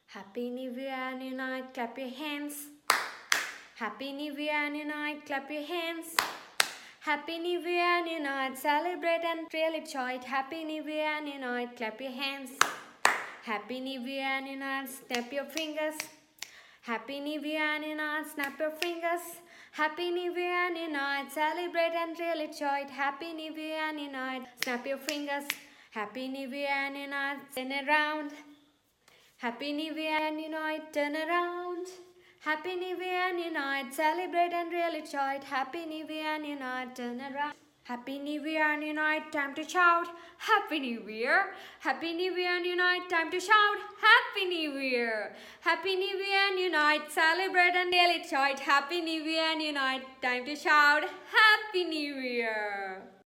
Happy New Year and unite, clap your hands. Happy New Year and unite, clap your hands. Happy New Year and unite, celebrate and really joy. Happy New Year and unite, clap your hands. Happy New Year and unite, snap your fingers. Happy New Year and unite, snap your fingers. Happy New Year and unite, celebrate and really joy. Happy New Year and unite, snap your fingers. Happy New Year and unite, turn around. Happy New Year and unite, turn around. Happy New Year and unite, celebrate and really joy. Happy New Year and unite, turn around. Happy New Year and unite, time to shout. Happy New Year. Happy New Year and unite, time to shout. Happy New Year. Happy New Year and unite, celebrate and really joy. Happy New Year and unite, time to shout. Happy New Year.